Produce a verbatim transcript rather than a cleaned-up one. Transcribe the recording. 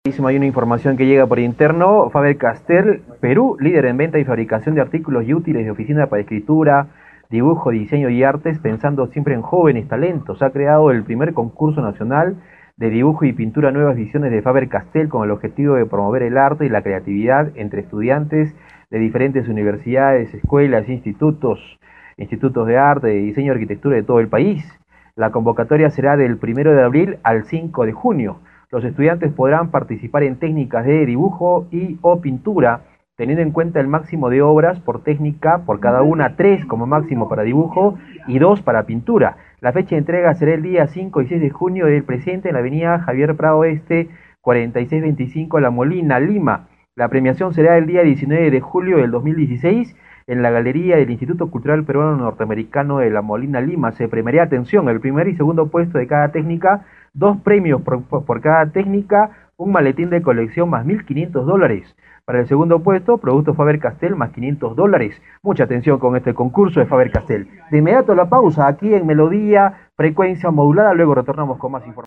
Hay una información que llega por interno. Faber-Castell, Perú, líder en venta y fabricación de artículos y útiles de oficina para escritura, dibujo, diseño y artes, pensando siempre en jóvenes talentos. Ha creado el primer concurso nacional de dibujo y pintura Nuevas Visiones de Faber-Castell con el objetivo de promover el arte y la creatividad entre estudiantes de diferentes universidades, escuelas, institutos, institutos de arte, de diseño y arquitectura de todo el país. La convocatoria será del primero de abril al cinco de junio. Los estudiantes podrán participar en técnicas de dibujo y o pintura, teniendo en cuenta el máximo de obras por técnica, por cada una tres como máximo para dibujo y dos para pintura. La fecha de entrega será el día cinco y seis de junio del presente en la avenida Javier Prado Este, cuarenta y seis veinticinco La Molina, Lima. La premiación será el día diecinueve de julio del dos mil dieciséis en la galería del Instituto Cultural Peruano Norteamericano de La Molina, Lima. Se premiará, atención, el primer y segundo puesto de cada técnica, dos premios por, por cada técnica, un maletín de colección más mil quinientos dólares. Para el segundo puesto, producto Faber-Castell más quinientos dólares. Mucha atención con este concurso de Faber-Castell. De inmediato la pausa aquí en Melodía, frecuencia modulada, luego retornamos con más información.